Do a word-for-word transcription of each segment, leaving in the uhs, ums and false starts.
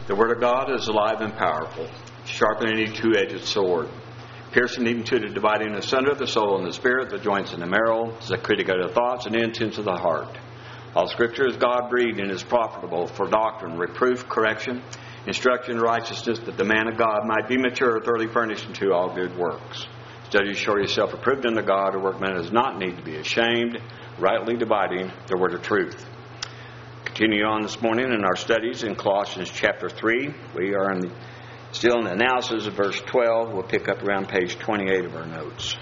The Word of God is alive and powerful, sharper than any two-edged sword, piercing even to the dividing asunder of the soul and the spirit, the joints and the marrow, is a critic of the thoughts and intents of the heart. All Scripture is God-breathed and is profitable for doctrine, reproof, correction, instruction in righteousness, that the man of God might be mature, thoroughly furnished unto all good works. Study to show yourself approved unto God, a workman does not need to be ashamed, rightly dividing the word of truth. Continue on this morning in our studies in Colossians chapter three. We are in the, still in the analysis of verse twelve. We'll pick up around page twenty-eight of our notes.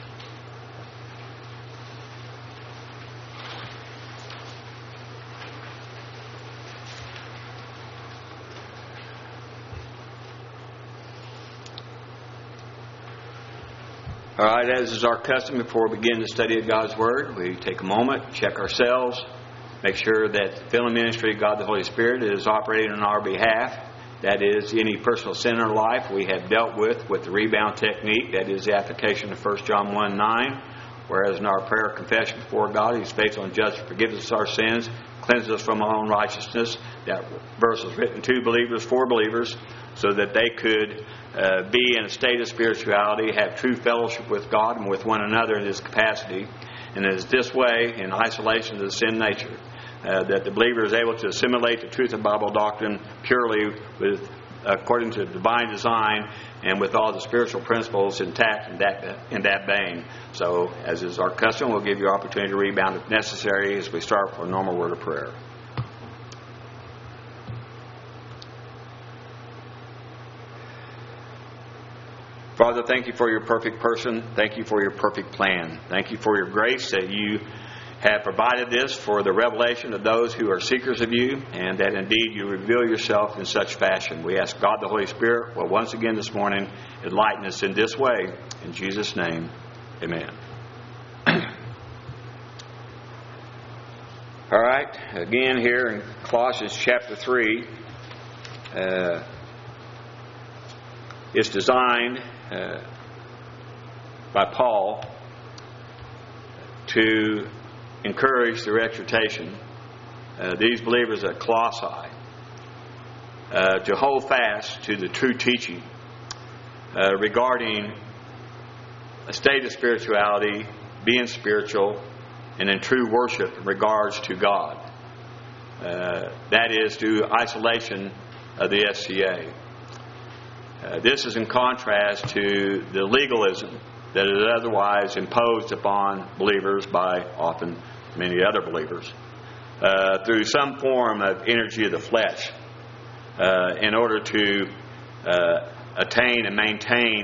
All right, as is our custom, before we begin the study of God's Word, we take a moment, check ourselves, make sure that the filling ministry of God the Holy Spirit is operating on our behalf. That is, any personal sin in our life we have dealt with with the rebound technique. That is the application of First John one nine. Whereas in our prayer confession before God, He's faithful and just to forgive us our sins, cleanse us from our own righteousness. That verse was written to believers, for believers, so that they could uh, be in a state of spirituality, have true fellowship with God and with one another in this capacity. And it is this way, in isolation of the sin nature, uh, that the believer is able to assimilate the truth of Bible doctrine purely with, according to divine design, and with all the spiritual principles intact in that in that vein. So, as is our custom, we'll give you opportunity to rebound if necessary as we start for a normal word of prayer. Father, thank you for your perfect person. Thank you for your perfect plan. Thank you for your grace that you have provided this for the revelation of those who are seekers of you, and that indeed you reveal yourself in such fashion. We ask God the Holy Spirit will once again this morning enlighten us in this way. In Jesus' name, amen. All right, again here in Colossians chapter three, uh, it's designed uh, by Paul to encourage through exhortation uh, these believers at Colossae uh, to hold fast to the true teaching uh, regarding a state of spirituality, being spiritual, and in true worship in regards to God. Uh, that is, through isolation of the S C A. Uh, this is in contrast to the legalism that is otherwise imposed upon believers by often many other believers uh, through some form of energy of the flesh uh, in order to uh, attain and maintain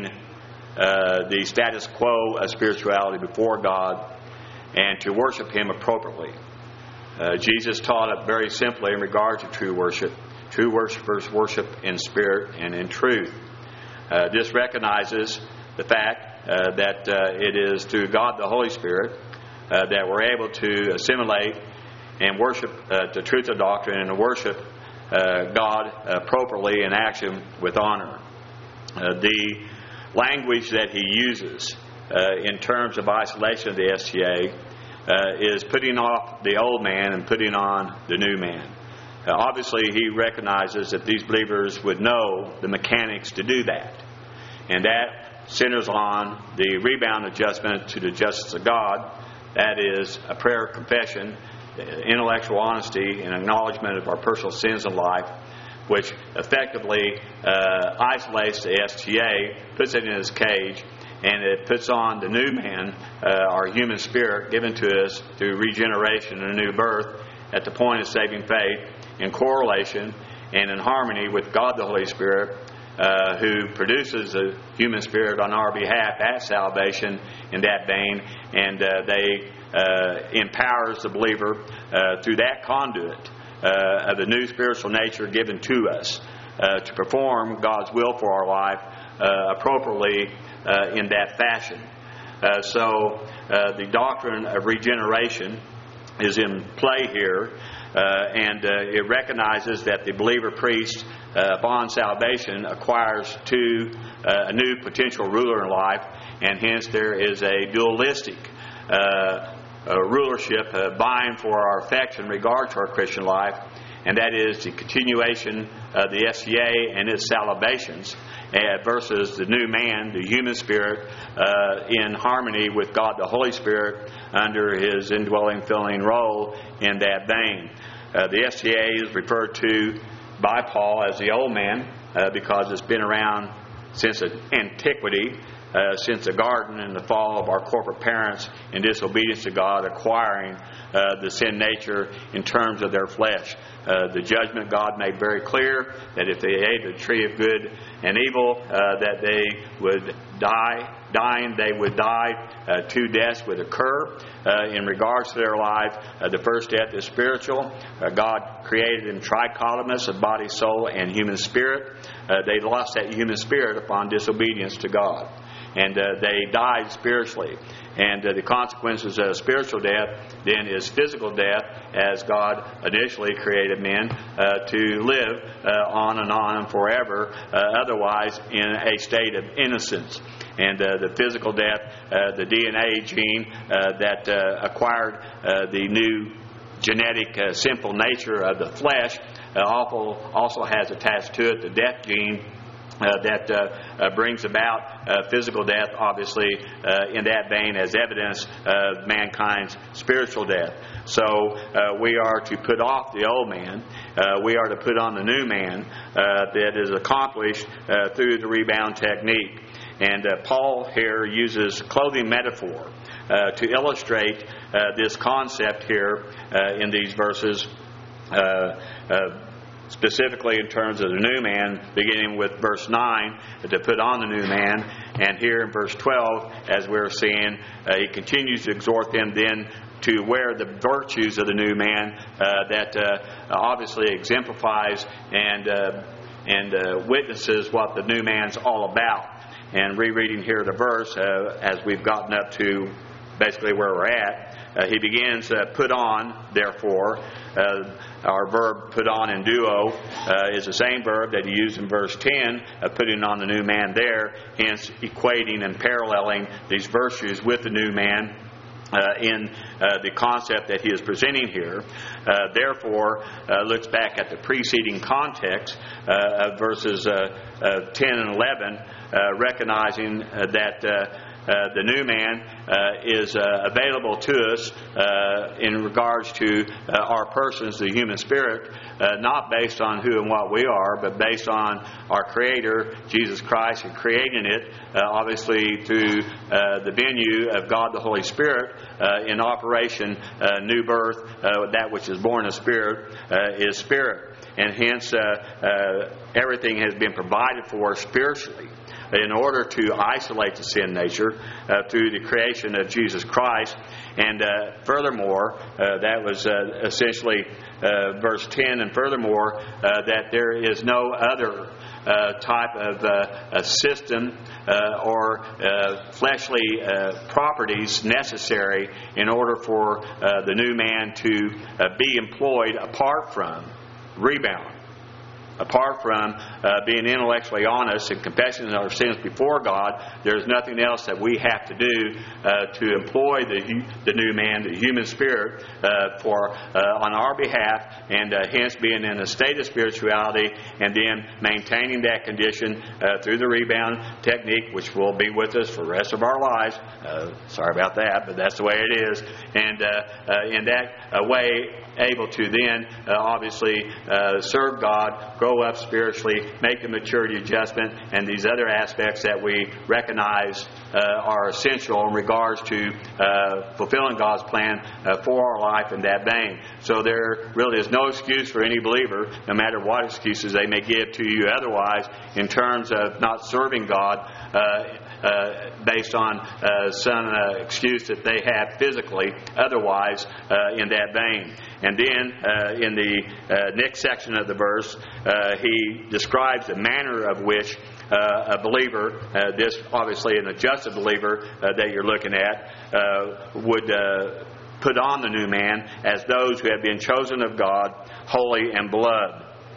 uh, the status quo of spirituality before God and to worship Him appropriately. Uh, Jesus taught it very simply in regard to true worship. True worshipers worship in spirit and in truth. Uh, this recognizes the fact uh, that uh, it is through God the Holy Spirit uh, that we're able to assimilate and worship uh, the truth of doctrine and to worship uh, God appropriately in action with honor. Uh, the language that he uses uh, in terms of isolation of the S C A uh, is putting off the old man and putting on the new man. Uh, obviously, he recognizes that these believers would know the mechanics to do that. And that centers on the rebound adjustment to the justice of God. That is a prayer of confession, intellectual honesty, and acknowledgement of our personal sins in life, which effectively uh, isolates the S T A, puts it in its cage, and it puts on the new man, uh, our human spirit, given to us through regeneration and a new birth at the point of saving faith, in correlation and in harmony with God the Holy Spirit, uh, who produces the human spirit on our behalf at salvation in that vein, and uh, they uh, empowers the believer uh, through that conduit uh, of the new spiritual nature given to us uh, to perform God's will for our life uh, appropriately uh, in that fashion. Uh, so uh, the doctrine of regeneration is in play here. Uh, and uh, it recognizes that the believer priest, uh, upon salvation, acquires two uh, a new potential ruler in life, and hence there is a dualistic uh, uh, rulership uh, vying for our affection in regard to our Christian life, and that is the continuation of the S C A and its salivations uh, versus the new man, the human spirit, uh, in harmony with God the Holy Spirit under His indwelling, filling role in that vein. Uh, the S C A is referred to by Paul as the old man uh, because it's been around since antiquity, uh, since the garden and the fall of our corporate parents in disobedience to God, acquiring uh, the sin nature in terms of their flesh. Uh, the judgment God made very clear that if they ate the tree of good and evil, uh, that they would die. Dying, they would die. Uh, two deaths would occur uh, in regards to their life. Uh, the first death is spiritual. Uh, God created them trichotomous of body, soul, and human spirit. Uh, they lost that human spirit upon disobedience to God. And uh, they died spiritually. And uh, the consequences of spiritual death then is physical death, as God initially created men uh, to live uh, on and on and forever, uh, otherwise in a state of innocence. And uh, the physical death, uh, the D N A gene uh, that uh, acquired uh, the new genetic uh, sinful nature of the flesh uh, also has attached to it the death gene Uh, that uh, uh, brings about uh, physical death, obviously, uh, in that vein as evidence of mankind's spiritual death. So uh, we are to put off the old man. Uh, we are to put on the new man uh, that is accomplished uh, through the rebound technique. And uh, Paul here uses clothing metaphor uh, to illustrate uh, this concept here uh, in these verses. Uh, uh, Specifically in terms of the new man, beginning with verse nine, to put on the new man. And here in verse twelve, as we're seeing, uh, he continues to exhort them then to wear the virtues of the new man uh, that uh, obviously exemplifies and, uh, and uh, witnesses what the new man's all about. And rereading here the verse, uh, as we've gotten up to basically where we're at, uh, he begins, uh, put on, therefore. Uh, our verb put on in duo uh, is the same verb that he used in verse ten, uh, putting on the new man there, hence equating and paralleling these virtues with the new man uh, in uh, the concept that he is presenting here. Uh, therefore, uh, looks back at the preceding context uh, of verses uh, uh, ten and eleven, uh, recognizing uh, that uh, Uh, the new man uh, is uh, available to us uh, in regards to uh, our persons, the human spirit, uh, not based on who and what we are, but based on our Creator, Jesus Christ, and creating it, uh, obviously through uh, the venue of God the Holy Spirit uh, in operation, uh, new birth, uh, that which is born of spirit uh, is spirit. And hence uh, uh, everything has been provided for spiritually in order to isolate the sin nature uh, through the creation of Jesus Christ. And uh, furthermore, uh, that was uh, essentially uh, verse ten, and furthermore, uh, that there is no other uh, type of uh, a system uh, or uh, fleshly uh, properties necessary in order for uh, the new man to uh, be employed apart from rebound. Apart from uh, being intellectually honest and confessing our sins before God, there's nothing else that we have to do uh, to employ the the new man, the human spirit, uh, for uh, on our behalf, and uh, hence being in a state of spirituality, and then maintaining that condition uh, through the rebound technique, which will be with us for the rest of our lives. Uh, sorry about that, but that's the way it is. And uh, uh, in that uh, way, able to then uh, obviously uh, serve God, grow up spiritually, make the maturity adjustment, and these other aspects that we recognize uh, are essential in regards to uh, fulfilling God's plan uh, for our life in that vein. So there really is no excuse for any believer, no matter what excuses they may give to you otherwise, in terms of not serving God uh, Uh, based on uh, some uh, excuse that they have physically otherwise uh, in that vein. And then uh, in the uh, next section of the verse, uh, he describes the manner of which uh, a believer, uh, this obviously an adjusted believer uh, that you're looking at, uh, would uh, put on the new man as those who have been chosen of God, holy and beloved.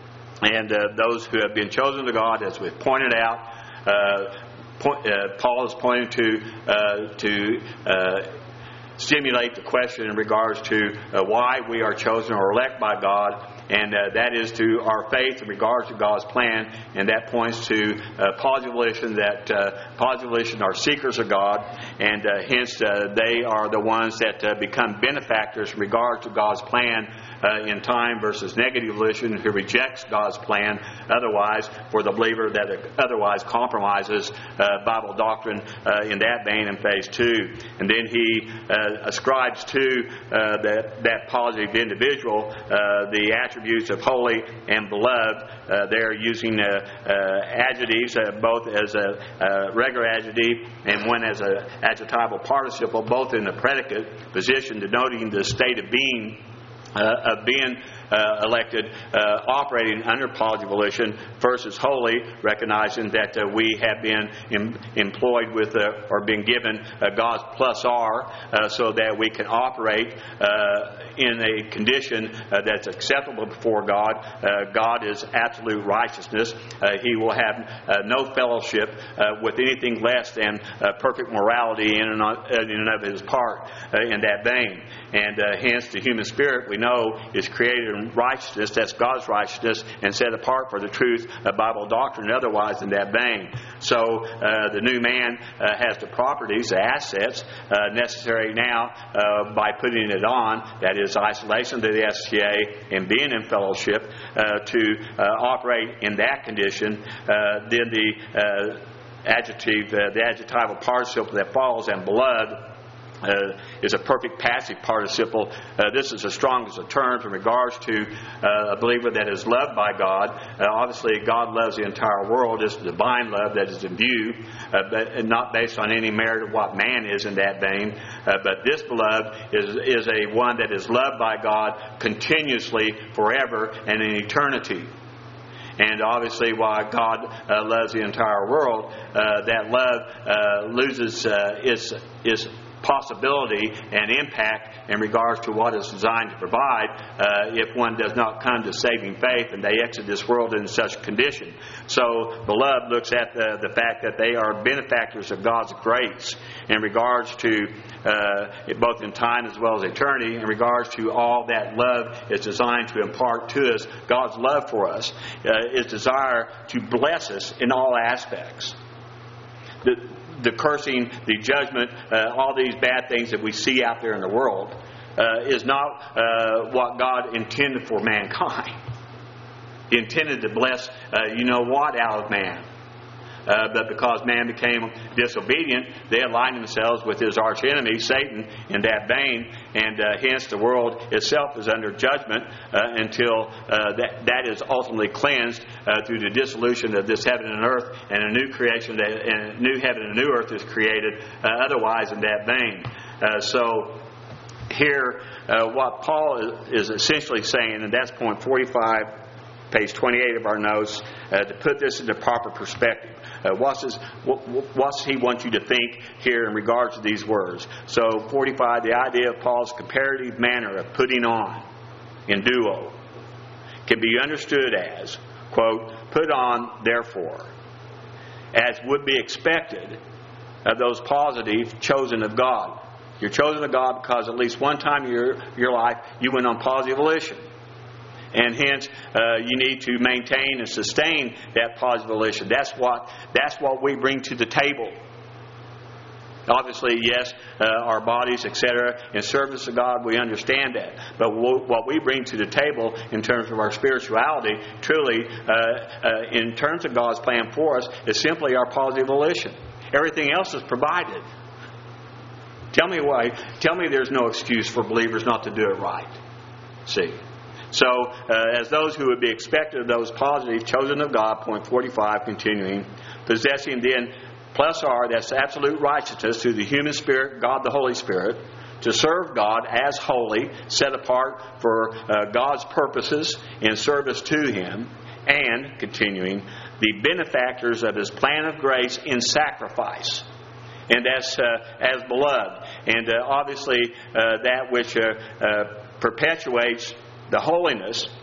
And uh, those who have been chosen of God, as we've pointed out, uh, Point, uh, Paul is pointing to uh, to uh, stimulate the question in regards to uh, why we are chosen or elect by God and uh, that is to our faith in regards to God's plan, and that points to uh, positive volition, that uh, positive volition are seekers of God, and uh, hence uh, they are the ones that uh, become benefactors in regards to God's plan uh, in time, versus negative volition who rejects God's plan otherwise, for the believer that otherwise compromises uh, Bible doctrine uh, in that vein in phase two. And then he uh, ascribes to uh, that, that positive individual uh, the attributes of holy and beloved. Uh, they're using uh, uh, adjectives, uh, both as a uh, regular adjective and one as an adjectival participle, both in the predicate position, denoting the state of being Uh, of being uh, elected, uh, operating under positive volition, versus holy, recognizing that uh, we have been em- employed with uh, or been given uh, God's plus R, uh, so that we can operate uh, in a condition uh, that's acceptable before God. Uh, God is absolute righteousness. Uh, he will have uh, no fellowship uh, with anything less than uh, perfect morality in and, of, in and of his part uh, in that vein. And uh, hence the human spirit, we know, is created in righteousness, that's God's righteousness, and set apart for the truth of Bible doctrine, otherwise in that vein. So uh, the new man uh, has the properties, the assets uh, necessary now uh, by putting it on, that is isolation to the S T A and being in fellowship, uh, to uh, operate in that condition. Uh, then the uh, adjective, uh, the adjectival participle that follows, and beloved, Uh, is a perfect passive participle. Uh, this is the strongest of terms in regards to uh, a believer that is loved by God. Uh, obviously, God loves the entire world. It's the divine love that is in view, uh, but not based on any merit of what man is in that vein. Uh, but this beloved is is a one that is loved by God continuously, forever, and in eternity. And obviously, while God uh, loves the entire world, uh, that love uh, loses uh, its its possibility and impact in regards to what it's designed to provide uh, if one does not come to saving faith and they exit this world in such condition. So, beloved looks at the, the fact that they are benefactors of God's grace in regards to uh, both in time as well as eternity, in regards to all that love is designed to impart to us. God's love for us uh, is desire to bless us in all aspects. The, The cursing, the judgment, uh, all these bad things that we see out there in the world uh, is not uh, what God intended for mankind. He intended to bless, uh, you know what, out of man. Uh, but because man became disobedient, they aligned themselves with his arch enemy, Satan, in that vein, and uh, hence the world itself is under judgment uh, until uh, that that is ultimately cleansed uh, through the dissolution of this heaven and earth, and a new creation, that, and a new heaven and new earth is created. Uh, otherwise, in that vein, uh, so here, uh, what Paul is, is essentially saying, and that's point forty-five. Page twenty-eight of our notes, uh, to put this into proper perspective. Uh, what's, his, what, what's he want you to think here in regards to these words? So, forty-five, the idea of Paul's comparative manner of putting on, in duo, can be understood as, quote, put on, therefore, as would be expected of those positive chosen of God. You're chosen of God because at least one time in your, your life you went on positive volition. And hence, uh, you need to maintain and sustain that positive volition. That's what that's what we bring to the table. Obviously, yes, uh, our bodies, et cetera, in service to God, we understand that. But w- what we bring to the table in terms of our spirituality, truly, uh, uh, in terms of God's plan for us, is simply our positive volition. Everything else is provided. Tell me why. Tell me there's no excuse for believers not to do it right. See. So, uh, as those who would be expected of those positive, chosen of God, point forty-five, continuing, possessing then plus R, that's absolute righteousness through the human spirit, God the Holy Spirit, to serve God as holy, set apart for uh, God's purposes in service to Him, and, continuing, the benefactors of His plan of grace in sacrifice. And that's uh, as beloved. And uh, obviously, uh, that which uh, uh, perpetuates the holiness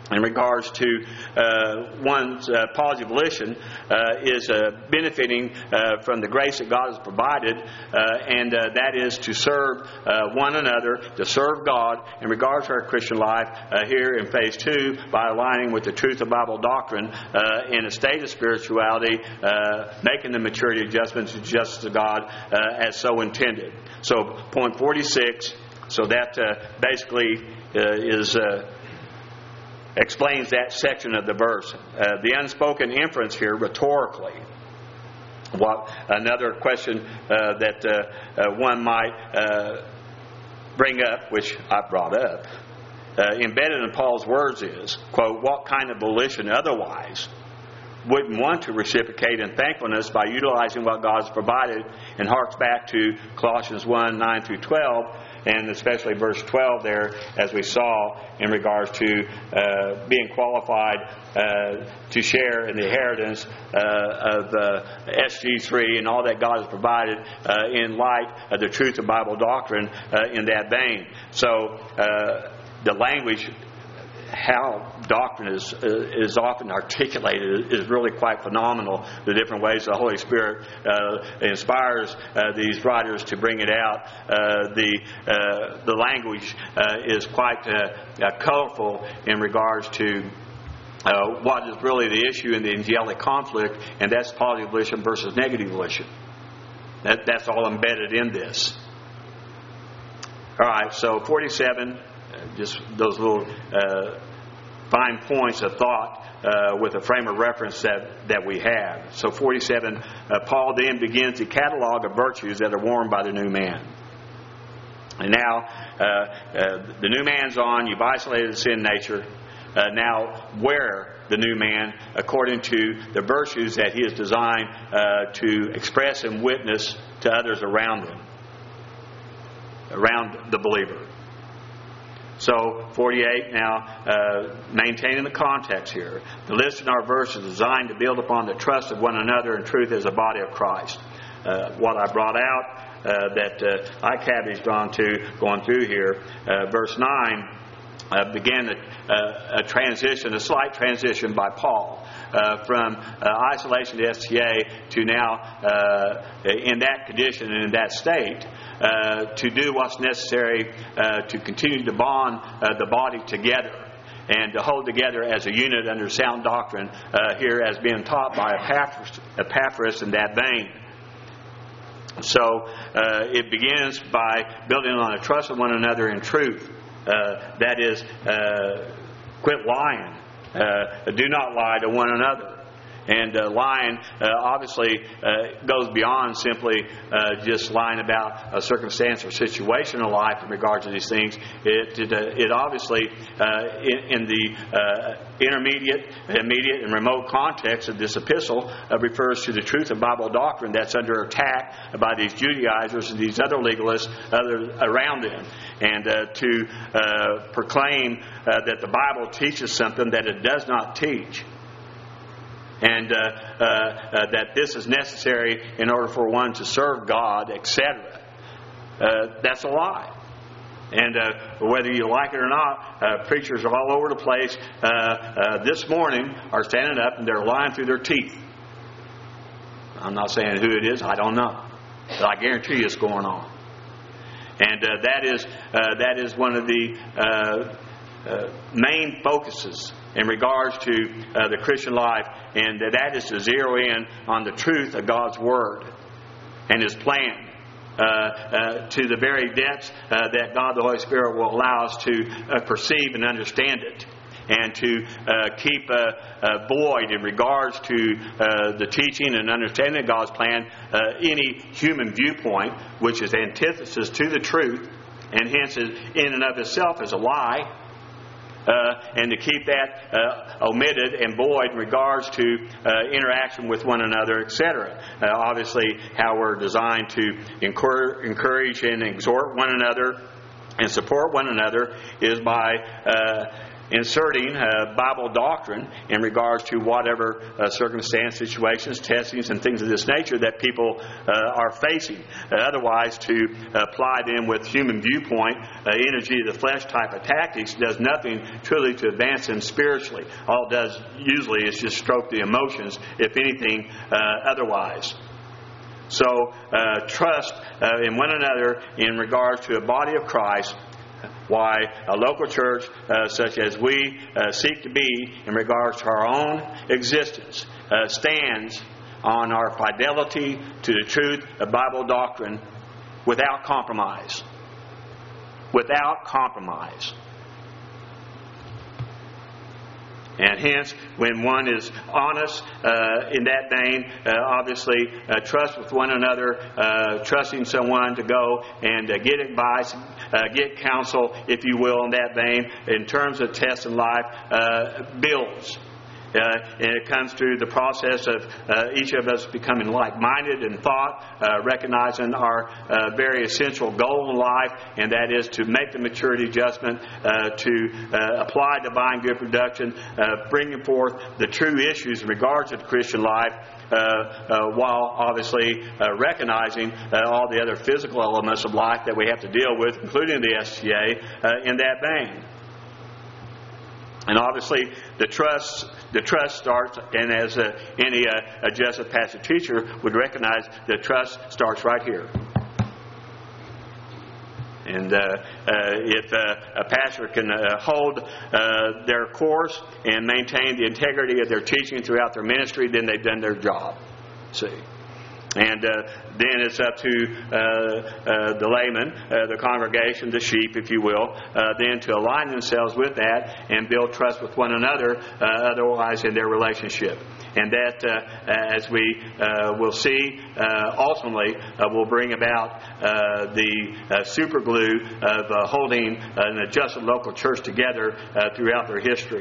in regards to uh, one's uh, Paul's volition uh, is uh, benefiting uh, from the grace that God has provided, uh, and uh, that is to serve uh, one another, to serve God in regards to our Christian life uh, here in phase two by aligning with the truth of Bible doctrine uh, in a state of spirituality, uh, making the maturity adjustments to justice of God uh, as so intended. So point forty-six, so that uh, basically uh, is... Uh, explains that section of the verse. Uh, the unspoken inference here, rhetorically. What another question uh, that uh, uh, one might uh, bring up, which I brought up, uh, embedded in Paul's words is, quote, what kind of volition otherwise wouldn't want to reciprocate in thankfulness by utilizing what God has provided, and harks back to Colossians one, nine through twelve, and especially verse twelve there, as we saw in regards to uh, being qualified uh, to share in the inheritance uh, of uh, S G three and all that God has provided uh, in light of the truth of Bible doctrine uh, in that vein. So uh, the language, how doctrine is uh, is often articulated is really quite phenomenal. The different ways the Holy Spirit uh, inspires uh, these writers to bring it out. Uh, the uh, the language uh, is quite uh, uh, colorful in regards to uh, what is really the issue in the angelic conflict, and that's positive volition versus negative volition. That, that's all embedded in this. All right, so forty-seven. Just those little uh, fine points of thought uh, with a frame of reference that, that we have. So forty-seven, uh, Paul then begins the catalog of virtues that are worn by the new man. And now uh, uh, the new man's on, you've isolated the sin nature. Uh, now wear the new man according to the virtues that he is designed uh, to express and witness to others around him, around the believer. So, forty-eight, now, uh, maintaining the context here. The list in our verse is designed to build upon the trust of one another in truth as a body of Christ. Uh, what I brought out, uh, that uh, I cabbaged onto going through here, uh, verse nine, uh, began a, a, a transition, a slight transition by Paul. Uh, from uh, isolation to S T A to now uh, in that condition and in that state uh, to do what's necessary uh, to continue to bond uh, the body together and to hold together as a unit under sound doctrine uh, here as being taught by Epaphras, Epaphras in that vein. So uh, it begins by building on a trust of one another in truth. Uh, that is, uh, quit lying. Uh, do not lie to one another. And uh, lying uh, obviously uh, goes beyond simply uh, just lying about a circumstance or situation in life in regards to these things. It it, uh, it obviously, uh, in, in the uh, intermediate, immediate, and remote context of this epistle, uh, refers to the truth of Bible doctrine that's under attack by these Judaizers and these other legalists other, around them. And uh, to uh, proclaim uh, that the Bible teaches something that it does not teach. And uh, uh, uh, that this is necessary in order for one to serve God, et cetera. Uh, that's a lie. And uh, whether you like it or not, uh, preachers all over the place uh, uh, this morning are standing up and they're lying through their teeth. I'm not saying who it is, I don't know. But I guarantee you it's going on. And uh, that is uh, that is one of the uh, uh, main focuses in regards to uh, the Christian life, and that is to zero in on the truth of God's Word and His plan uh, uh, to the very depths uh, that God the Holy Spirit will allow us to uh, perceive and understand it, and to uh, keep uh, uh, void in regards to uh, the teaching and understanding of God's plan uh, any human viewpoint, which is antithesis to the truth, and hence in and of itself is a lie. Uh, and to keep that uh, omitted and void in regards to uh, interaction with one another, et cetera. Uh, obviously, how we're designed to encourage and exhort one another and support one another is by uh, inserting uh, Bible doctrine in regards to whatever uh, circumstance, situations, testings, and things of this nature that people uh, are facing. Uh, otherwise, to apply them with human viewpoint, uh, energy of the flesh type of tactics does nothing truly to advance them spiritually. All it does usually is just stroke the emotions, if anything, uh, otherwise. So, uh, trust uh, in one another in regards to a body of Christ. Why a local church uh, such as we uh, seek to be in regards to our own existence uh, stands on our fidelity to the truth of Bible doctrine without compromise. Without compromise. And hence, when one is honest uh, in that vein, uh, obviously uh, trust with one another, uh, trusting someone to go and uh, get advice, uh, get counsel, if you will, in that vein, in terms of test in life, uh, builds. Uh, and it comes through the process of uh, each of us becoming like-minded in thought, uh, recognizing our uh, very essential goal in life, and that is to make the maturity adjustment, uh, to uh, apply divine good production, uh, bringing forth the true issues in regards to the Christian life, uh, uh, while obviously uh, recognizing uh, all the other physical elements of life that we have to deal with, including the S T A, uh, in that vein. And obviously, the trust the trust starts, and as uh, any uh, adjusted pastor teacher would recognize, the trust starts right here. And uh, uh, if uh, a pastor can uh, hold uh, their course and maintain the integrity of their teaching throughout their ministry, then they've done their job. See. And uh, then it's up to uh, uh, the layman, uh, the congregation, the sheep, if you will, uh, then to align themselves with that and build trust with one another, uh, otherwise in their relationship. And that, uh, as we uh, will see, uh, ultimately uh, will bring about uh, the uh, super glue of uh, holding an adjusted local church together uh, throughout their history.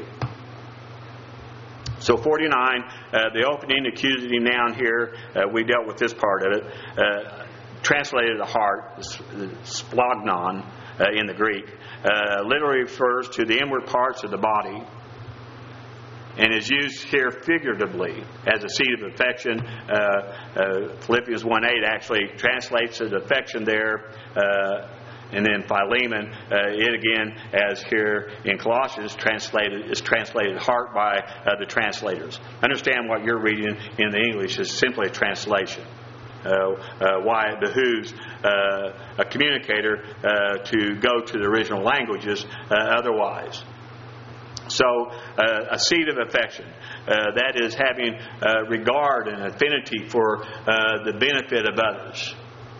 So forty-nine, uh, the opening accusing noun here, uh, we dealt with this part of it, uh, translated the heart, splagnon uh, in the Greek, uh, literally refers to the inward parts of the body, and is used here figuratively as a seat of affection. Uh, uh, Philippians one eight actually translates as affection there. Uh, And then Philemon, uh, it again, as here in Colossians, translated is translated heart by uh, the translators. Understand what you're reading in the English is simply a translation. Uh, uh, why it behooves uh, a communicator uh, to go to the original languages uh, otherwise. So, uh, a seat of affection. Uh, that is having uh, regard and affinity for uh, the benefit of others.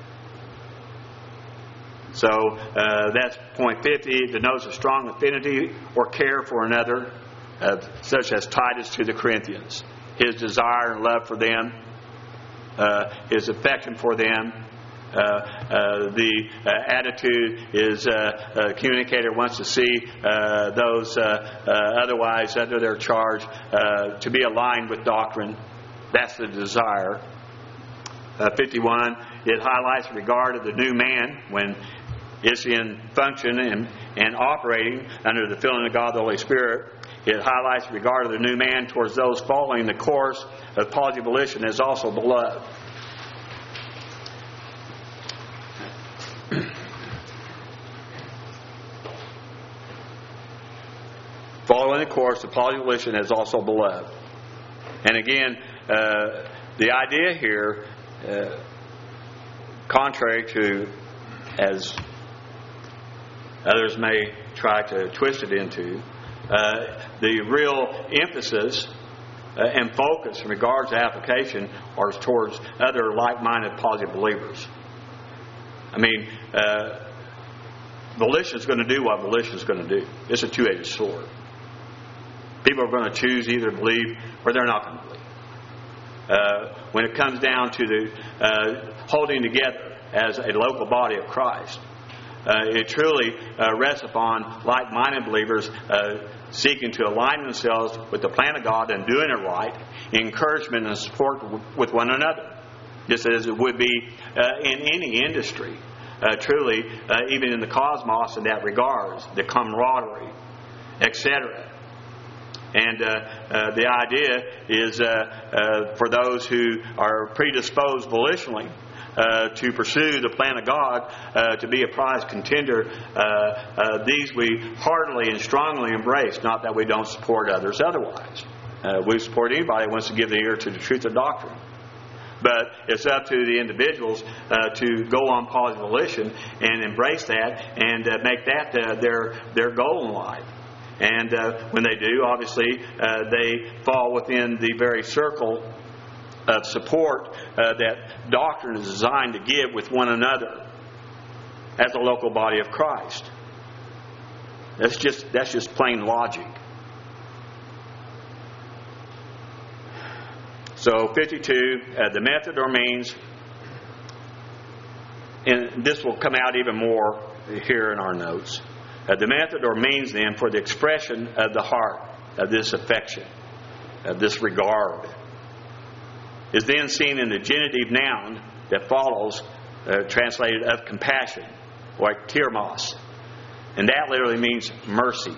So uh, that's point fifty. It denotes a strong affinity or care for another, uh, such as Titus to the Corinthians. His desire and love for them, uh, his affection for them. Uh, uh, the uh, attitude is uh, a communicator wants to see uh, those uh, uh, otherwise under their charge uh, to be aligned with doctrine. That's the desire. Uh, fifty-one, it highlights regard of the new man when it's in function and, and operating under the filling of God the Holy Spirit. It highlights regard of the new man towards those following the course of Paul's volition as also beloved. Following the course of Paul's volition as also beloved. And again, uh, the idea here, uh, contrary to as others may try to twist it into, uh, the real emphasis uh, and focus in regards to application are towards other like-minded positive believers. I mean, uh, volition is going to do what volition is going to do. It's a two-edged sword. People are going to choose either to believe or they're not going to believe. Uh, when it comes down to the uh, holding together as a local body of Christ, Uh, it truly uh, rests upon like-minded believers uh, seeking to align themselves with the plan of God and doing it right, encouragement and support w- with one another, just as it would be uh, in any industry. Uh, truly, uh, even in the cosmos in that regards, the camaraderie et cetera. And uh, uh, the idea is uh, uh, for those who are predisposed volitionally uh, to pursue the plan of God, uh, to be a prize contender, uh, uh, these we heartily and strongly embrace, not that we don't support others otherwise. Uh, we support anybody who wants to give the ear to the truth of doctrine. But it's up to the individuals uh, to go on positive volition and embrace that and uh, make that uh, their their goal in life. And uh, when they do, obviously, uh, they fall within the very circle of support uh, that doctrine is designed to give with one another as a local body of Christ. That's just that's just plain logic. So fifty-two, uh, the method or means, and this will come out even more here in our notes. Uh, the method or means then for the expression of the heart, of this affection, of this regard, is then seen in the genitive noun that follows, uh, translated of compassion, like tirmos. And that literally means mercy.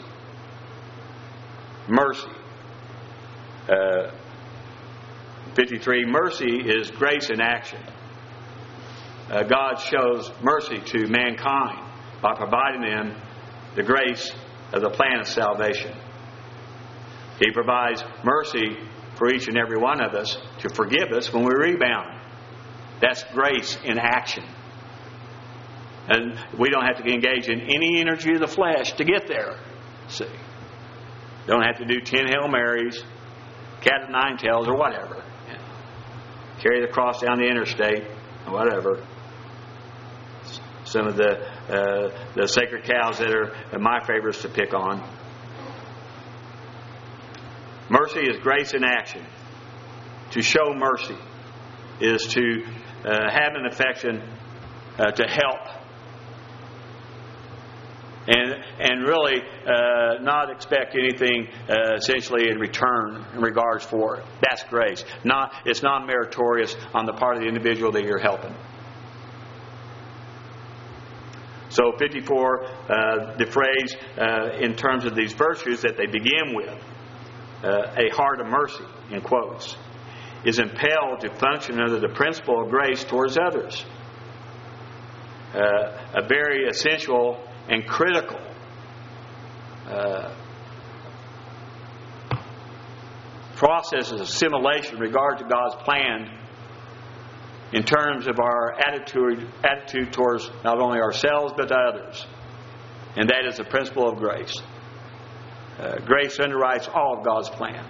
Mercy. Uh, fifty-three, mercy is grace in action. Uh, God shows mercy to mankind by providing them the grace of the plan of salvation. He provides mercy for each and every one of us to forgive us when we rebound. That's grace in action. And we don't have to engage in any energy of the flesh to get there. See? Don't have to do ten Hail Marys, cat of nine tails, or whatever. You know, carry the cross down the interstate, or whatever. Some of the uh, the sacred cows that are my favorites to pick on. Mercy is grace in action. To show mercy is to uh, have an affection uh, to help, and and really uh, not expect anything uh, essentially in return in regards for it. That's grace. Not it's not meritorious on the part of the individual that you're helping. So fifty-four, uh, the phrase uh, in terms of these virtues that they begin with, uh, a heart of mercy, in quotes, is impelled to function under the principle of grace towards others. Uh, a very essential and critical uh, process of assimilation in regard to God's plan in terms of our attitude attitude towards not only ourselves but to others. And that is the principle of grace. Uh, grace underwrites all of God's plan.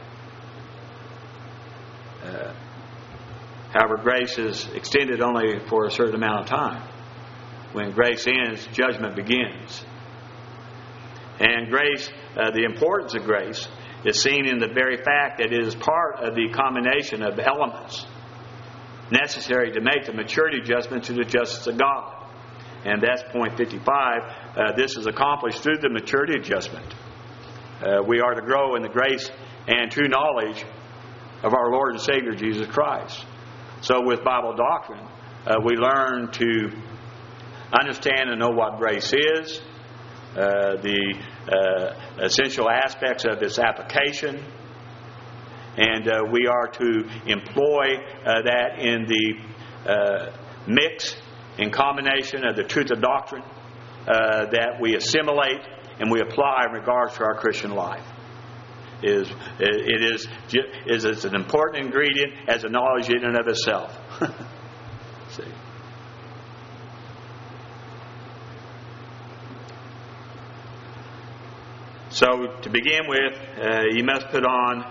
Uh, however, grace is extended only for a certain amount of time. When grace ends, judgment begins. And grace, uh, the importance of grace, is seen in the very fact that it is part of the combination of elements necessary to make the maturity adjustment to the justice of God. And that's point fifty-five. Uh, this is accomplished through the maturity adjustment. Uh, we are to grow in the grace and true knowledge of our Lord and Savior Jesus Christ. So with Bible doctrine, uh, we learn to understand and know what grace is, uh, the uh, essential aspects of its application, and uh, we are to employ uh, that in the uh, mix and combination of the truth of doctrine uh, that we assimilate and we apply in regards to our Christian life. It is it is is it's an important ingredient as a knowledge in and of itself. See. So to begin with, uh, you must put on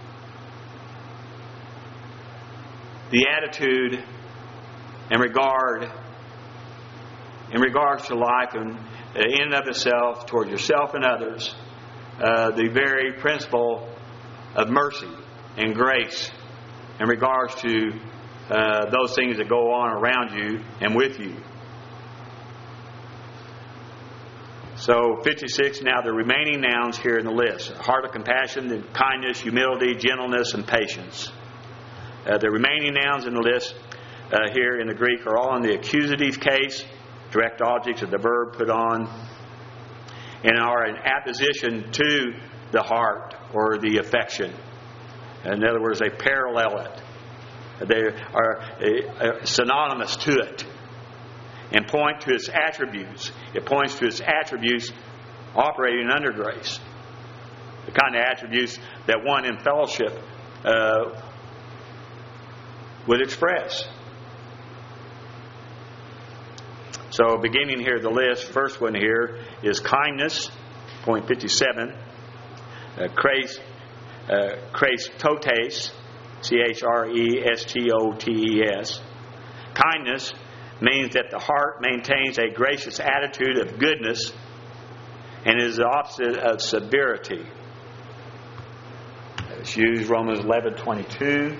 the attitude and regard in regards to life and uh, in and of itself toward yourself and others, uh, the very principle of mercy and grace in regards to uh, those things that go on around you and with you. So fifty-six, now the remaining nouns here in the list: heart of compassion, kindness, humility, gentleness, and patience. Uh, the remaining nouns in the list uh, here in the Greek are all in the accusative case, direct objects of the verb put on. and are in apposition to the heart or the affection. In other words, they parallel it. They are synonymous to it and point to its attributes. It points to its attributes operating under grace. The kind of attributes that one in fellowship uh, would express. So beginning here, the list, first one here is kindness, point fifty-seven. Uh, Chres, uh, Chrestotes, C H R E S T O T E S. Kindness means that the heart maintains a gracious attitude of goodness and is the opposite of severity. Let's use Romans eleven twenty-two.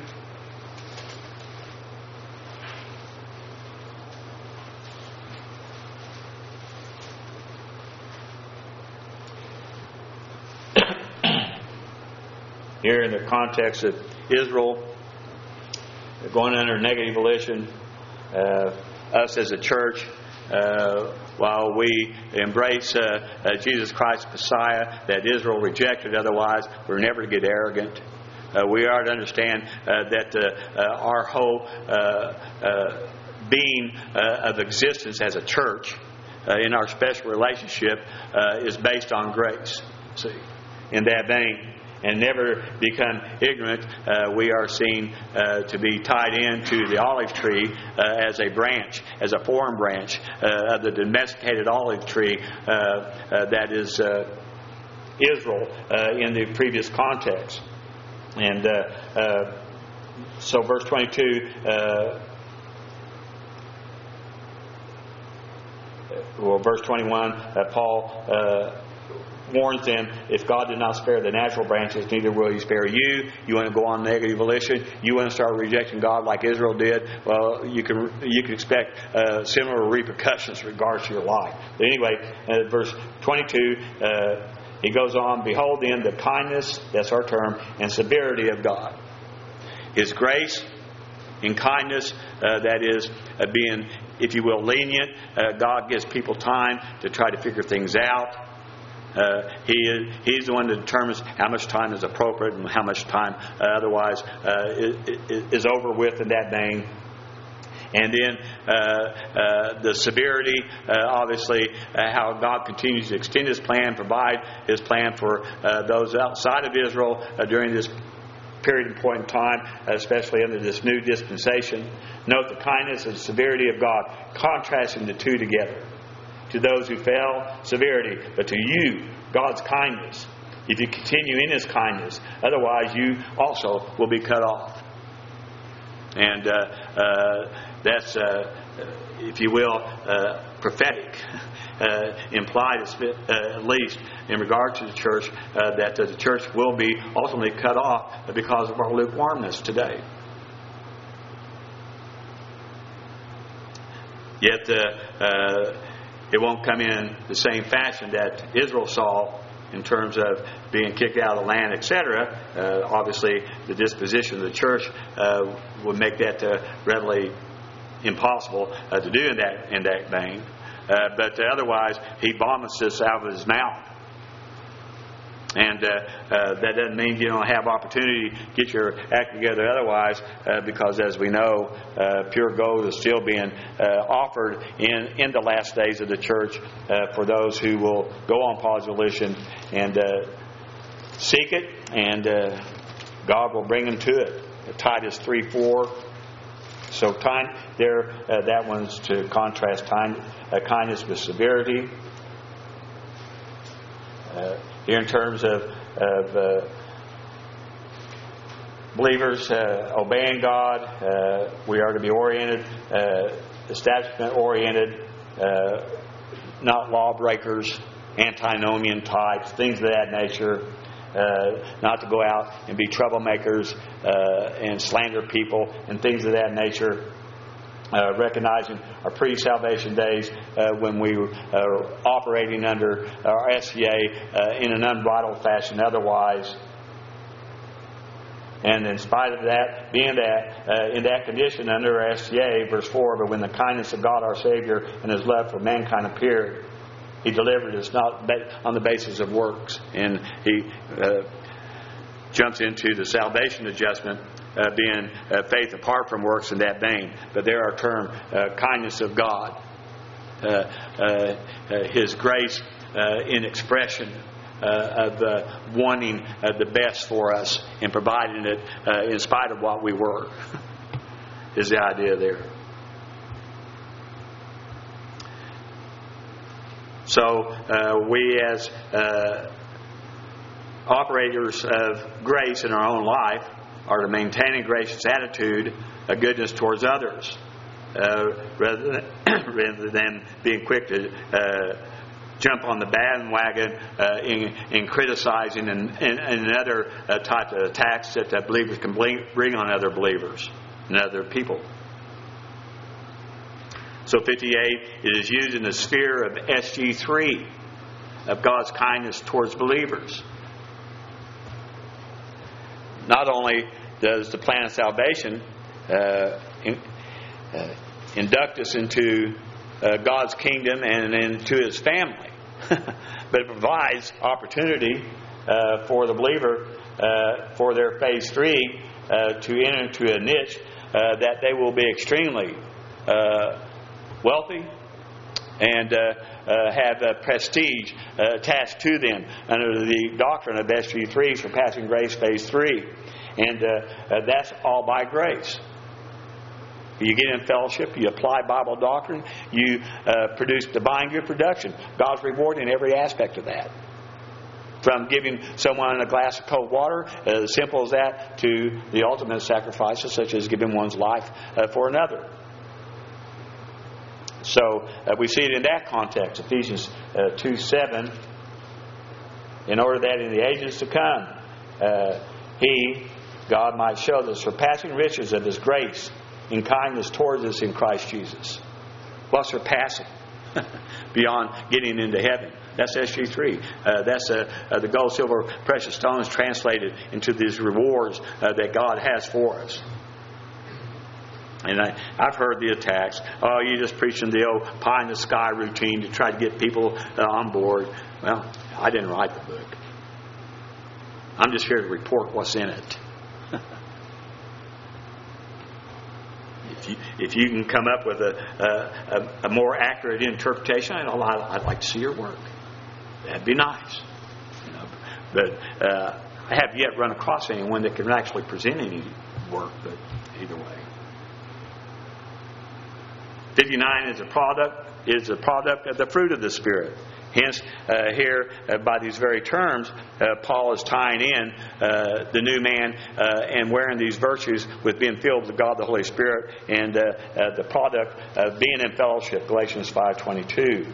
Here in the context of Israel going under negative volition, uh, us as a church, uh, while we embrace uh, uh, Jesus Christ Messiah that Israel rejected, otherwise we're never to get arrogant. Uh, we are to understand uh, that uh, uh, our whole uh, uh, being uh, of existence as a church uh, in our special relationship uh, is based on grace. See, in that vein, and never become ignorant, uh, we are seen uh, to be tied into the olive tree uh, as a branch, as a foreign branch uh, of the domesticated olive tree uh, uh, that is uh, Israel uh, in the previous context. And uh, uh, so verse twenty-two, uh, well, verse twenty-one, uh, Paul uh, warns them, if God did not spare the natural branches, neither will He spare you. You want to go on negative volition? You want to start rejecting God like Israel did? Well, you can you can expect uh, similar repercussions in regards to your life. But anyway, uh, verse twenty-two, uh, he goes on, behold then the kindness, that's our term, and severity of God. His grace and kindness, uh, that is uh, being, if you will, lenient. Uh, God gives people time to try to figure things out. Uh, he is, he's the one that determines how much time is appropriate and how much time uh, otherwise uh, is, is over with in that vein. And then uh, uh, the severity, uh, obviously, uh, how God continues to extend His plan, provide His plan for uh, those outside of Israel uh, during this period and point in time, especially under this new dispensation. Note the kindness and severity of God, contrasting the two together. To those who fell, severity, but to you, God's kindness. If you continue in His kindness, otherwise you also will be cut off. And uh, uh, that's, uh, if you will, uh, prophetic, uh, implied uh, at least in regard to the church, uh, that the church will be ultimately cut off because of our lukewarmness today. Yet, uh, uh, it won't come in the same fashion that Israel saw in terms of being kicked out of the land, et cetera. Uh, obviously, the disposition of the church uh, would make that uh, readily impossible uh, to do in that in that vein. Uh, but uh, otherwise, He vomits this out of His mouth. And uh, uh, that doesn't mean you don't have opportunity to get your act together otherwise, uh, because as we know, uh, pure gold is still being uh, offered in, in the last days of the church uh, for those who will go on positive volition and uh, seek it, and uh, God will bring them to it. Titus three four. So time there, uh, that one's to contrast time, uh, kindness with severity. Uh, Here in terms of, of uh, believers uh, obeying God, uh, we are to be oriented, uh, establishment-oriented, uh, not lawbreakers, antinomian types, things of that nature. Uh, not to go out and be troublemakers uh, and slander people and things of that nature. Uh, recognizing our pre-salvation days uh, when we were uh, operating under our S C A uh, in an unbridled fashion otherwise. And in spite of that, being that uh, in that condition under our S C A, verse four, but when the kindness of God our Savior and His love for mankind appeared, He delivered us not on the basis of works. And He uh, jumps into the salvation adjustment, uh, being uh, faith apart from works in that vein. But there are termed uh, kindness of God, uh, uh, uh, His grace uh, in expression uh, of uh, wanting uh, the best for us and providing it uh, in spite of what we were, is the idea there. So uh, we as uh, operators of grace in our own life are to maintain a gracious attitude, a goodness towards others, uh, rather than, rather than being quick to uh, jump on the bandwagon uh, in, in criticizing and, and, and other uh, types of attacks that uh, believers can bring on other believers and other people. So fifty-eight, it is used in the sphere of S G three, of God's kindness towards believers. Not only does the plan of salvation uh, in, uh, induct us into uh, God's kingdom and into His family, but it provides opportunity uh, for the believer uh, for their phase three uh, to enter into a niche uh, that they will be extremely uh, wealthy and uh, uh, have uh, prestige uh, attached to them under the doctrine of S G three, surpassing grace phase three. And uh, uh, that's all by grace. You get in fellowship, you apply Bible doctrine, you uh, produce divine good production. God's rewarding every aspect of that. From giving someone a glass of cold water, uh, as simple as that, to the ultimate sacrifices, such as giving one's life uh, for another. So uh, we see it in that context, Ephesians uh, two seven. In order that in the ages to come, uh, He, God, might show the surpassing riches of His grace in kindness towards us in Christ Jesus. What's surpassing? Beyond getting into heaven. That's S G three. Uh, that's uh, uh, the gold, silver, precious stones translated into these rewards uh, that God has for us. And I, I've heard the attacks. Oh, you're just preaching the old pie in the sky routine to try to get people uh, on board. Well, I didn't write the book. I'm just here to report what's in it. if you if you can come up with a a, a more accurate interpretation, I'd, I'd like to see your work. That'd be nice. You know, but uh, I have yet run across anyone that can actually present any work. But either way. fifty-nine is a product is a product of the fruit of the Spirit. Hence, uh, here uh, by these very terms, uh, Paul is tying in uh, the new man uh, and wearing these virtues with being filled with God the Holy Spirit, and uh, uh, the product of being in fellowship. Galatians five twenty-two.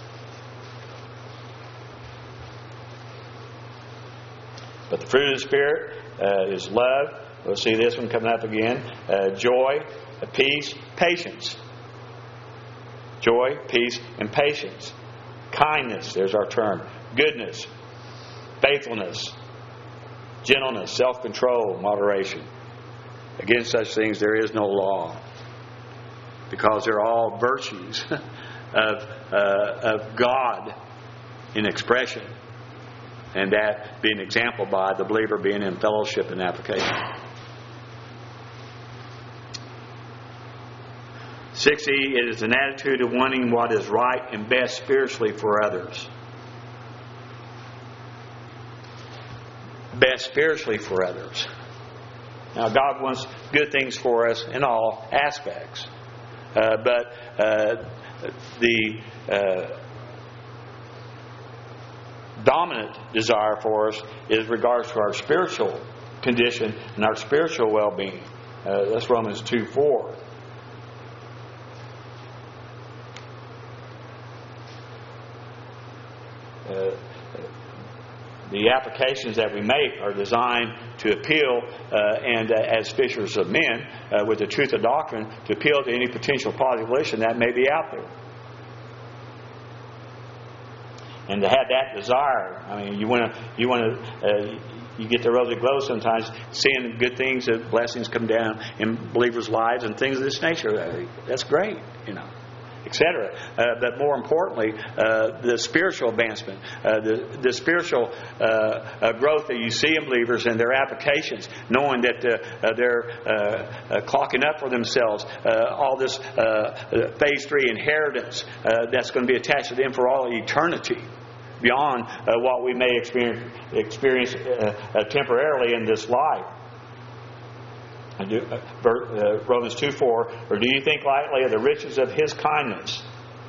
But the fruit of the Spirit uh, is love. We'll see this one coming up again. Uh, joy, peace, patience. Joy, peace, and patience. Kindness, there's our term. Goodness, faithfulness, gentleness, self-control, moderation. Against such things there is no law, because they're all virtues of, uh, of God in expression, and that being exampled by the believer being in fellowship and application. sixty, it is an attitude of wanting what is right and best spiritually for others. Best spiritually for others. Now, God wants good things for us in all aspects. Uh, but uh, the uh, dominant desire for us is regards to our spiritual condition and our spiritual well-being. Uh, that's Romans two four. Uh, the applications that we make are designed to appeal uh, and uh, as fishers of men uh, with the truth of doctrine, to appeal to any potential population that may be out there. And to have that desire, I mean, you want to, you want to, uh, you get the rosy glow sometimes, seeing good things, that blessings come down in believers' lives and things of this nature. That's great, you know. et cetera. Uh, but more importantly, uh, the spiritual advancement, uh, the, the spiritual uh, uh, growth that you see in believers and their applications, knowing that uh, uh, they're uh, uh, clocking up for themselves uh, all this uh, phase three inheritance uh, that's going to be attached to them for all eternity, beyond uh, what we may experience, experience uh, uh, temporarily in this life. Do, uh, Romans two four, or do you think lightly of the riches of His kindness?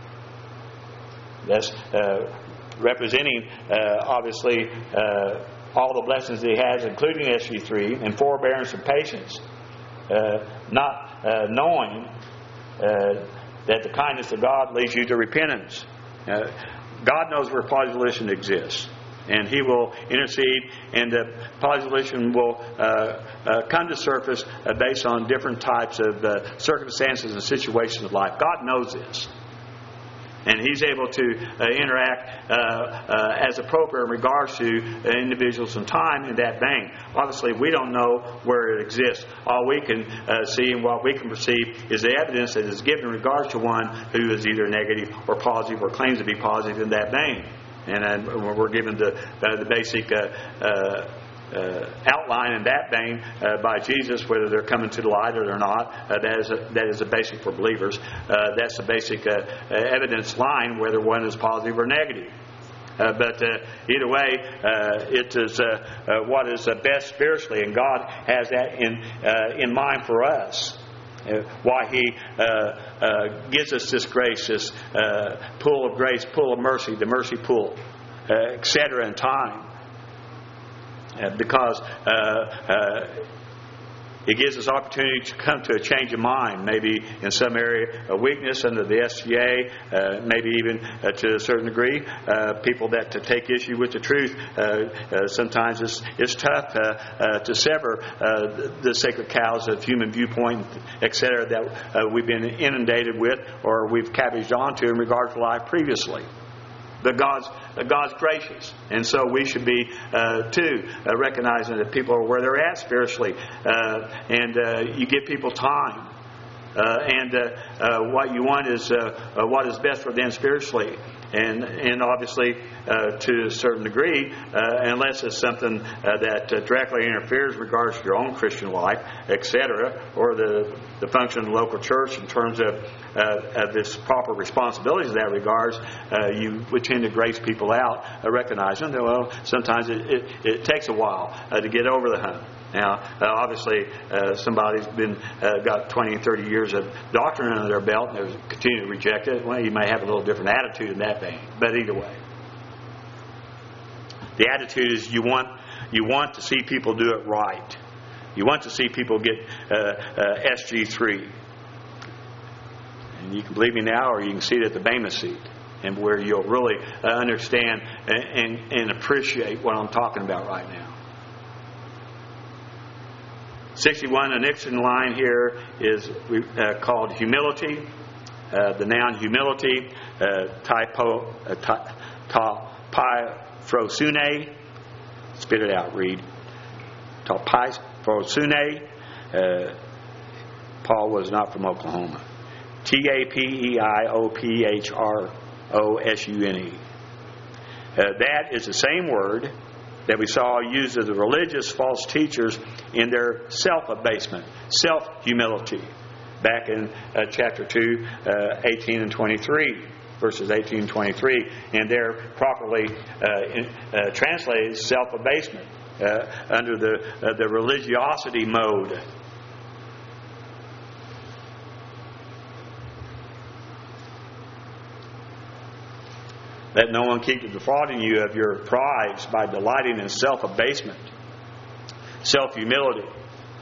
That's uh, representing, uh, obviously, uh, all the blessings that He has, including S G three, and forbearance and patience, uh, not uh, knowing uh, that the kindness of God leads you to repentance. Uh, God knows where position exists, and He will intercede, and the position will uh, uh, come to surface uh, based on different types of uh, circumstances and situations of life. God knows this, and He's able to uh, interact uh, uh, as appropriate in regards to uh, individuals and time in that vein. Obviously, we don't know where it exists. All we can uh, see and what we can perceive is the evidence that is given in regards to one who is either negative or positive or claims to be positive in that vein. And uh, we're given the, uh, the basic uh, uh, uh, outline in that vein uh, by Jesus, whether they're coming to the light or they're not. Uh, that is a, that is a basic for believers. Uh, that's the basic uh, uh, evidence line, whether one is positive or negative. Uh, but uh, either way, uh, it is uh, uh, what is uh, best spiritually, and God has that in uh, in mind for us. Uh, why He uh, uh, gives us this grace, this uh, pool of grace, pool of mercy, the mercy pool, uh, et cetera, in time. Uh, because uh, uh, it gives us opportunity to come to a change of mind, maybe in some area of weakness under the S G A, uh, maybe even uh, to a certain degree. Uh, people that to take issue with the truth, uh, uh, sometimes it's, it's tough uh, uh, to sever uh, the, the sacred cows of human viewpoint, et cetera, that uh, we've been inundated with or we've cabbaged onto in regard to life previously. But God's uh, God's gracious, and so we should be uh, too uh, recognizing that people are where they're at spiritually, uh, and uh, you give people time, uh, and uh, uh, what you want is uh, uh, what is best for them spiritually, and and obviously uh, to a certain degree, uh, unless it's something uh, that uh, directly interferes in regards to your own Christian life, et cetera, or the the function of the local church in terms of uh, of its proper responsibilities in that regards, uh, you would tend to grace people out, uh, recognizing that, well, sometimes it, it, it takes a while uh, to get over the hump. Now, uh, obviously, uh, somebody's been uh, got twenty and thirty years of doctrine under their belt and they continue to reject it. Well, you may have a little different attitude in that vein, but either way, the attitude is you want you want to see people do it right. You want to see people get uh, uh, S G three. And you can believe me now, or you can see it at the Bema seat, and where you'll really uh, understand and, and, and appreciate what I'm talking about right now. sixty-one, the next in line here is uh, called humility. Uh, the noun humility, uh, typo, uh, ta, ta, pi, spit it out, read. Ta, pi, Frosune. Uh, Paul was not from Oklahoma. T A P E I O P H R O S U N E. Uh, that is the same word that we saw used of the religious false teachers in their self-abasement, self-humility, back in uh, chapter two, uh, eighteen and twenty-three. Verses eighteen and twenty-three. And they're properly uh, in, uh, translated self-abasement. Uh, under the uh, the religiosity mode. Let no one keep defrauding you of your prize by delighting in self-abasement, self-humility.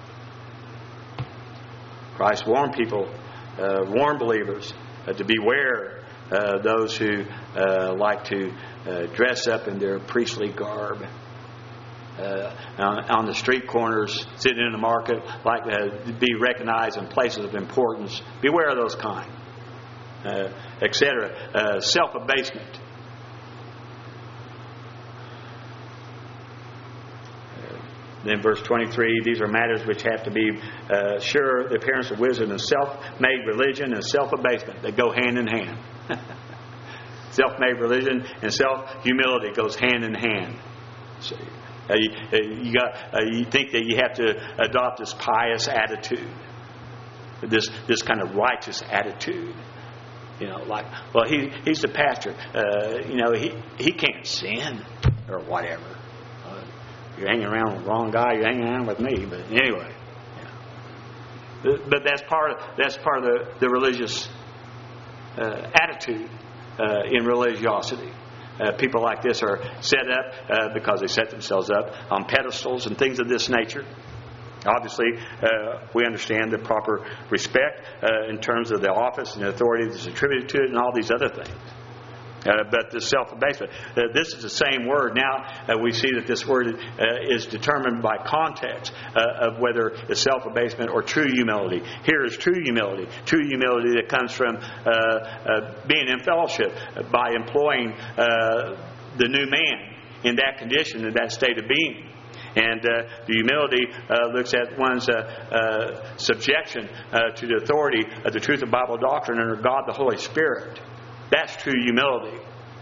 Christ warned people, uh, warned believers uh, to beware uh, those who uh, like to uh, dress up in their priestly garb. Uh, on, on the street corners, sitting in the market, like uh, be recognized in places of importance. Beware of those kind, uh, et cetera. Uh, self-abasement. Uh, then verse twenty-three, these are matters which have to be uh, sure, the appearance of wisdom and self-made religion and self-abasement. They go hand in hand. Self-made religion and self-humility goes hand in hand. See, uh, you, uh, you got uh, you think that you have to adopt this pious attitude, this this kind of righteous attitude. You know, like, well, he he's the pastor. Uh, you know, he he can't sin or whatever. Uh, you're hanging around with the wrong guy. You're hanging around with me. But anyway, yeah. But that's part of that's part of the the religious uh, attitude uh, in religiosity. Uh, people like this are set up uh, because they set themselves up on pedestals and things of this nature. Obviously, uh, we understand the proper respect uh, in terms of the office and the authority that's attributed to it and all these other things. Uh, but the self-abasement, uh, this is the same word. Now uh, we see that this word uh, is determined by context uh, of whether it's self-abasement or true humility. Here is true humility. True humility that comes from uh, uh, being in fellowship, uh, by employing uh, the new man in that condition, in that state of being. And uh, the humility uh, looks at one's uh, uh, subjection uh, to the authority of the truth of Bible doctrine under God the Holy Spirit. That's true humility.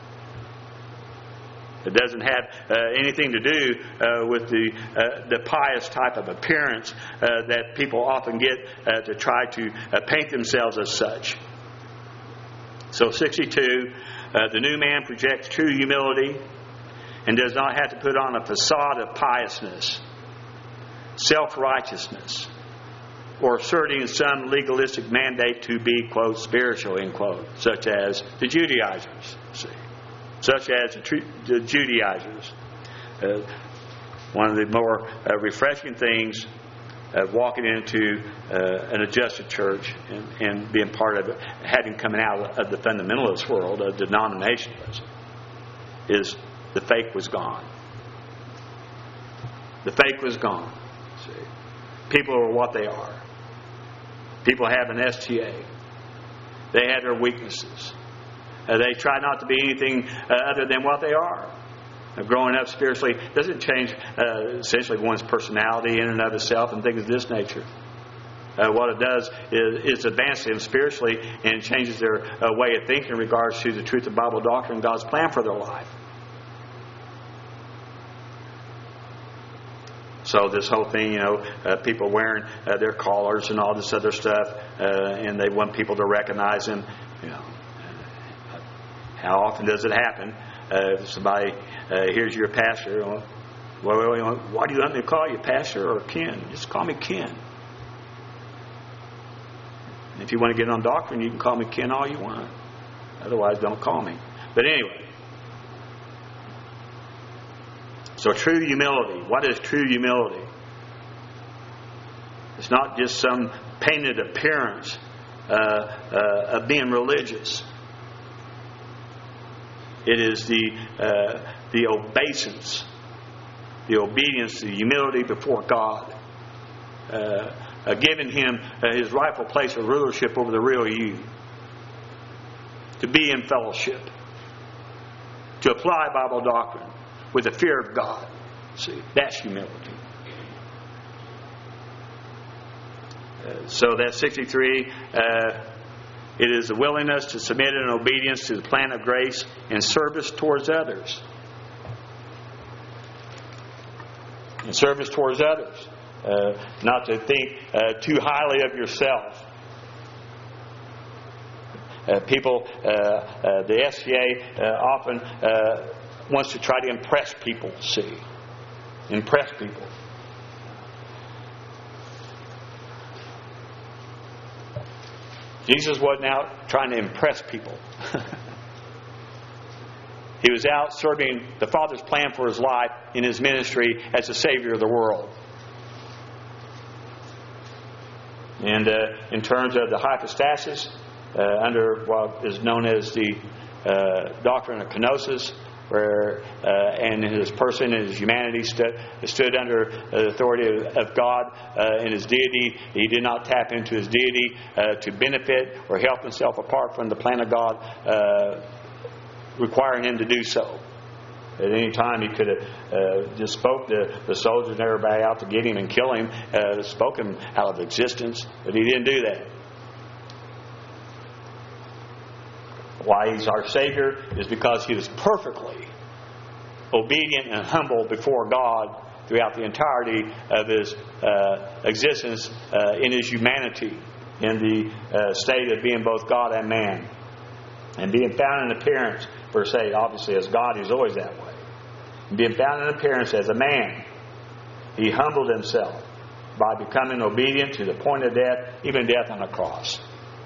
It doesn't have uh, anything to do uh, with the uh, the pious type of appearance uh, that people often get uh, to try to uh, paint themselves as such. So sixty-two, uh, the new man projects true humility and does not have to put on a facade of piousness, self-righteousness, or asserting some legalistic mandate to be, quote, spiritual, end quote, such as the Judaizers. See, such as the, the Judaizers. Uh, one of the more uh, refreshing things of walking into uh, an adjusted church and, and being part of it, having come out of the fundamentalist world, of denominationalism, is the fake was gone. The fake was gone. See, people are what they are. People have an S T A. They have their weaknesses. Uh, they try not to be anything uh, other than what they are. Uh, growing up spiritually doesn't change uh, essentially one's personality in and of itself and things of this nature. Uh, what it does is, is advance them spiritually and changes their uh, way of thinking in regards to the truth of Bible doctrine and God's plan for their life. So this whole thing, you know, uh, people wearing uh, their collars and all this other stuff, uh, and they want people to recognize them. You know, uh, how often does it happen? Uh, if somebody uh, hears you're a pastor, well, well, well, why do you want me to call you pastor or Ken? Just call me Ken. And if you want to get on doctrine, you can call me Ken all you want. Otherwise, don't call me. But anyway. So true humility. What is true humility? It's not just some painted appearance uh, uh, of being religious. It is the uh, the obeisance, the obedience, the humility before God, uh, uh, giving Him uh, His rightful place of rulership over the real you. To be in fellowship, to apply Bible doctrine with the fear of God. See, that's humility. Uh, so that's sixty-three. Uh, it is the willingness to submit in obedience to the plan of grace and service towards others. And service towards others. Uh, not to think uh, too highly of yourself. Uh, people, uh, uh, the S C A uh, often uh, wants to try to impress people, see. Impress people. Jesus wasn't out trying to impress people. He was out serving the Father's plan for His life in His ministry as the Savior of the world. And uh, in terms of the hypostasis, uh, under what is known as the uh, doctrine of kenosis, where uh, and his person and his humanity stood, stood under the authority of, of God uh, in His deity. He did not tap into His deity uh, to benefit or help Himself apart from the plan of God, uh, requiring Him to do so. At any time he could have uh, just spoke the, the soldiers and everybody out to get him and kill him, uh, spoke him out of existence, but he didn't do that. Why he's our Savior is because he was perfectly obedient and humble before God throughout the entirety of his uh, existence uh, in his humanity, in the uh, state of being both God and man. And being found in appearance, per se, obviously as God, he's always that way. And being found in appearance as a man, he humbled himself by becoming obedient to the point of death, even death on a cross.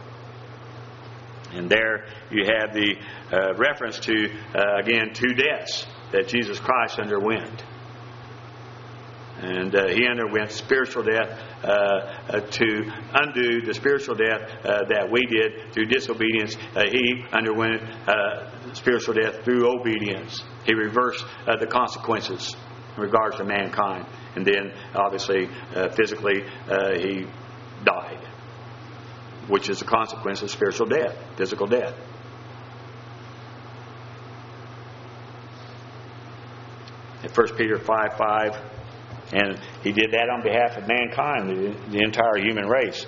And there you have the uh, reference to, uh, again, two deaths that Jesus Christ underwent. And uh, he underwent spiritual death uh, uh, to undo the spiritual death uh, that we did through disobedience. Uh, he underwent uh, spiritual death through obedience. He reversed uh, the consequences in regards to mankind. And then, obviously, uh, physically, uh, he died, which is a consequence of spiritual death, physical death. In First Peter five five, and he did that on behalf of mankind, the, the entire human race.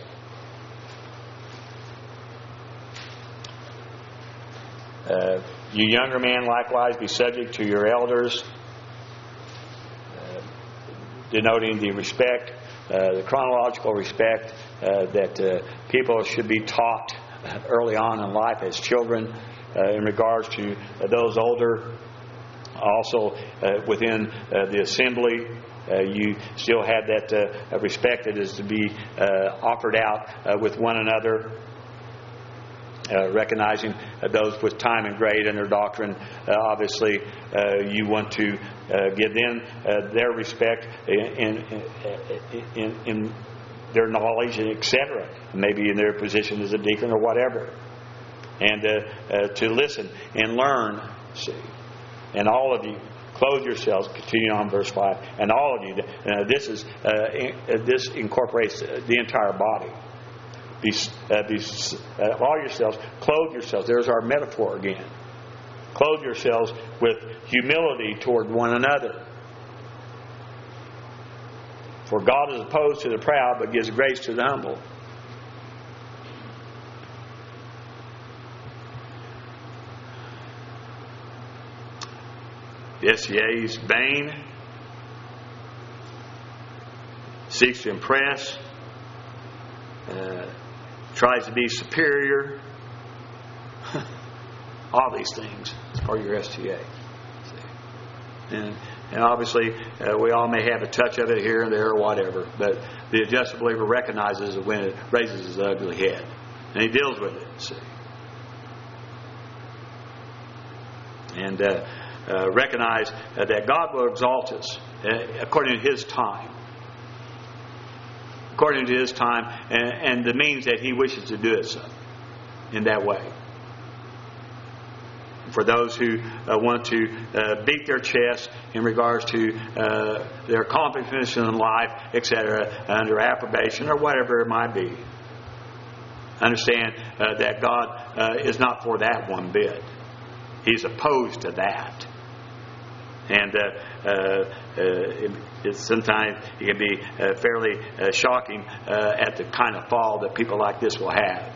Uh, you younger men, likewise, be subject to your elders, uh, denoting the respect, uh, the chronological respect uh, that uh, people should be taught early on in life as children uh, in regards to uh, those older. Also, uh, within uh, the assembly, uh, you still have that uh, respect that is to be uh, offered out uh, with one another, uh, recognizing uh, those with time and grade in their doctrine. Uh, obviously, uh, you want to uh, give them uh, their respect in, in, in, in their knowledge, et cetera. Maybe in their position as a deacon or whatever. And uh, uh, to listen and learn, see. And all of you, clothe yourselves, continuing on verse five, and all of you, uh, this is uh, in, uh, this incorporates the entire body. Be, uh, be uh, all yourselves, clothe yourselves. There's our metaphor again. Clothe yourselves with humility toward one another. For God is opposed to the proud, but gives grace to the humble. The S C A is vain, seeks to impress, uh, tries to be superior. All these things are your S T A. And, and obviously, uh, we all may have a touch of it here and there or whatever, but the adjusted believer recognizes it when it raises his ugly head. And he deals with it, see. And uh, uh, recognize uh, that God will exalt us uh, according to His time. According to His time and, and the means that He wishes to do it so, in that way. For those who uh, want to uh, beat their chest in regards to uh, their accomplishments in life, et cetera, under approbation or whatever it might be. Understand uh, that God uh, is not for that one bit. He's opposed to that. And uh, uh, uh, it, it, sometimes it can be uh, fairly uh, shocking uh, at the kind of fall that people like this will have.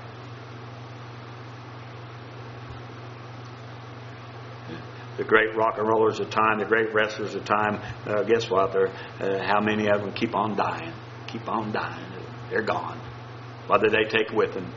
The great rock and rollers of time, the great wrestlers of time, uh, guess what? They're, uh, how many of them keep on dying? Keep on dying. They're gone. What did they take with them?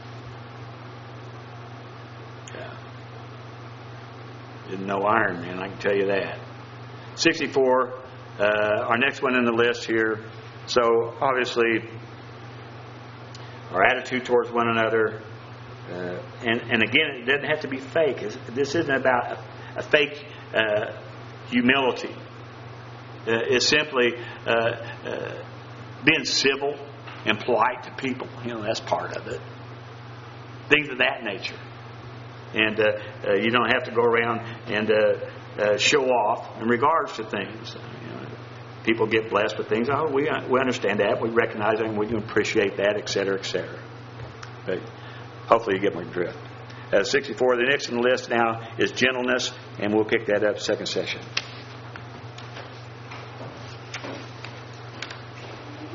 Yeah. Didn't know Iron Man, I can tell you that. sixty-four, uh, our next one in the list here. So, obviously, our attitude towards one another. Uh, and, and again, it doesn't have to be fake. This isn't about a, a fake uh, humility. Uh, it's simply uh, uh, being civil and polite to people. You know, that's part of it. Things of that nature. And uh, uh, you don't have to go around and uh, uh, show off in regards to things. You know, people get blessed with things. Oh, we we understand that. We recognize that. And we can appreciate that, et cetera, et cetera. But hopefully you get my drift. uh, sixty-four. The next on the list now is gentleness, and we'll pick that up second session.